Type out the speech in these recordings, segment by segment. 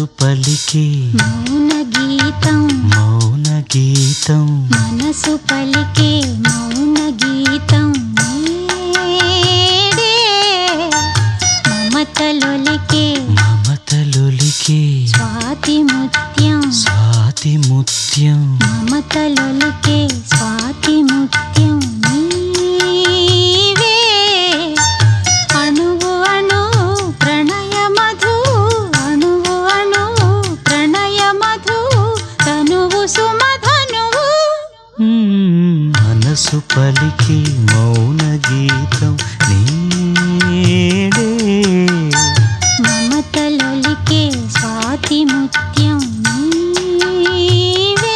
మనసు పలికే మౌన గీతం మౌన గీతం మనసు పలికే మౌన గీతం నేడే మమతలొలికే మమతలొలికే స్వాతి ముత్యం స్వాతి ముత్యం మమతలొలికే స్వాతి ముత్యం నీవే అణువు అణువు ప్రణయ మధు అణువు అణువు ప్రణయ మధు తనువు సుమధనువు మనసు పలికే మౌన గీతం నేడే మమతలొలికే స్వాతి ముత్యం నీవే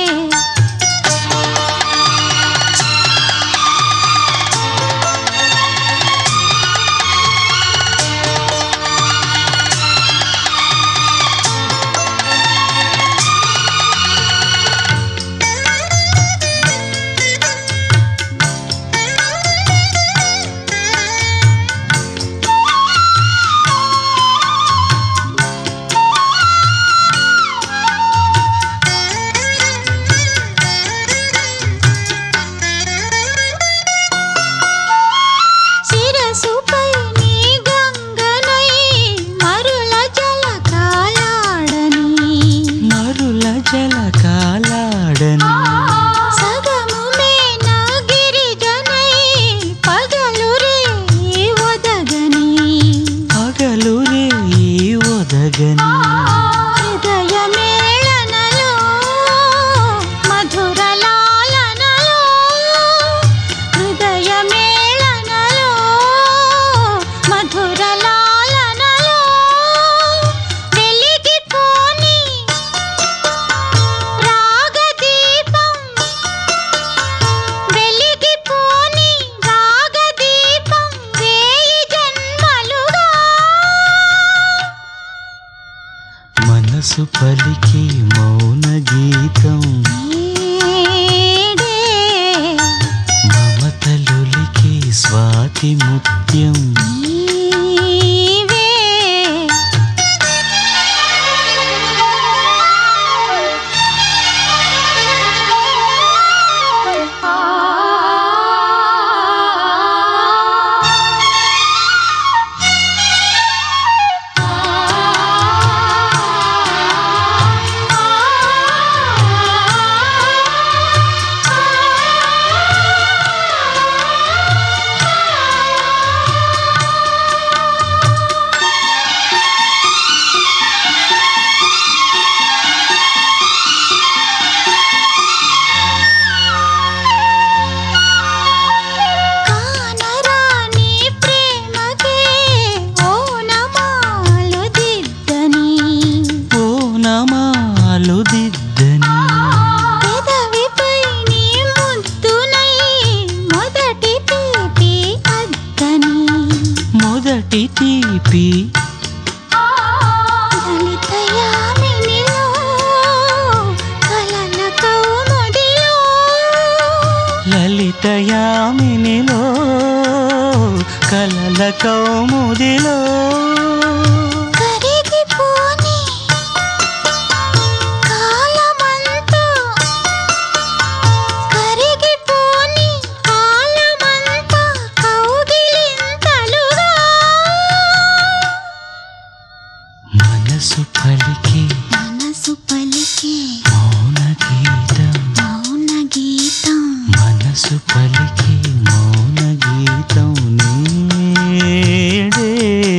శిరసుపై నీ గంగనై మరుల జలకాలాడని మరుల జలకాలాడని సగము మేన గిరిజనై పగలు రే ఒదగని పగలు రే ఒదగని హృదయ మేళనలో మధుర లాలనలో హృదయ మేళనలో మధుర లాలనలో వెలిగిపోని రాగదీపం వెలిగిపోని రాగదీపం వేయి జన్మలుగా మనసు పలికే మౌన గీతం నేడే మమతలొలికే స్వాతి ముత్యం నీవే కానరాని ప్రేమకే ఓనమాలు దిద్దని ఓనమాలు దిద్దని పెదవిపై నీ ముద్దునై మొదటి తీపి అద్దని మొదటి తీపి దళిత యామినిలో కలల కౌముదిలో లలిత యామినిలో కలల కౌముదిలో కరిగిపోని కాలమంతా కరిగిపోని కాలమంతా కౌగిలింతలుగా మనసు పలికే మనసు పలికే మౌన గీతం మౌన గీతం మనసు పలికే మౌన గీతం నేడే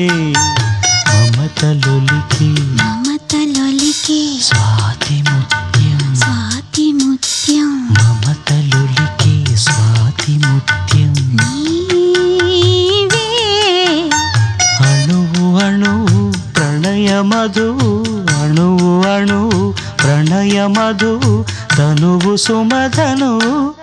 మమతలొలికే మమతలొలికే స్వాతి ముత్యం స్వాతి ముత్యం మమతలొలికే స్వాతి ముత్యం నీవే అణువు అణువు ప్రణయ మధువు అణువు అణువు ప్రణయ మధువు తనువు సుమధనువు